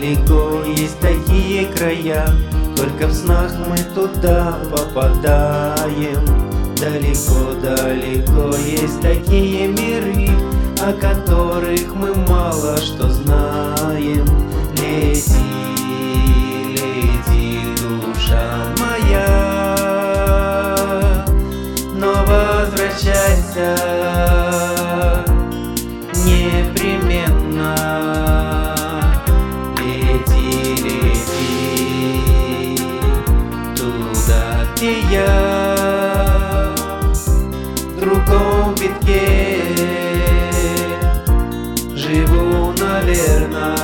Далеко есть такие края, только в снах мы туда попадаем. Далеко-далеко есть такие миры, о которых мы мало что знаем. Лети, лети, душа моя, но возвращайся непременно. Лети, лети туда, где я, в другом витке живу, наверно.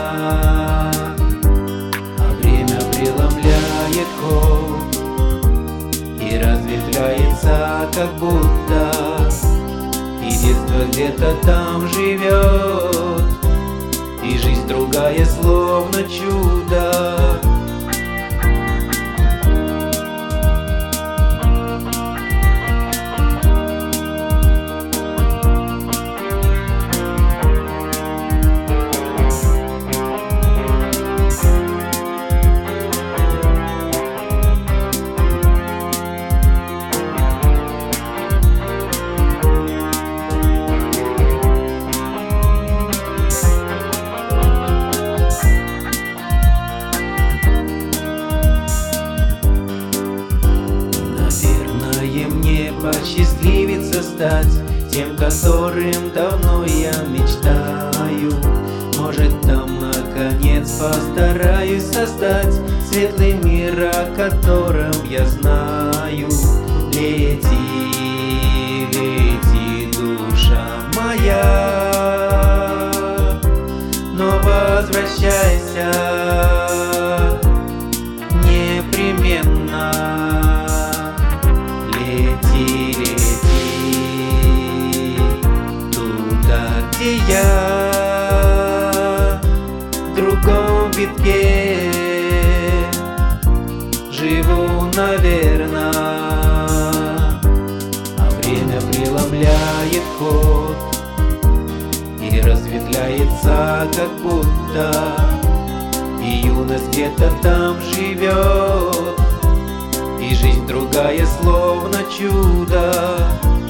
А время преломляет ход и разветвляется, как будто, и детство где-то там живет, и жизнь другая, словно чудо. Мне посчастливится стать тем, которым давно я мечтаю. Может, там наконец постараюсь создать светлый мир, о котором я знаю. Лети, лети, душа моя, но возвращайся непременно. Лети, лети туда, где я, в другом витке живу, наверно. А время преломляет ход и разветвляется, как будто, и юность где-то там живет, и жизнь другая, словно чудо.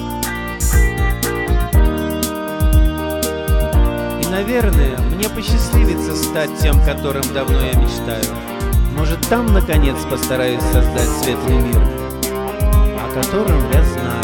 И, наверное, мне посчастливится стать тем, которым давно я мечтаю. Может, там, наконец, постараюсь создать светлый мир, о котором я знаю.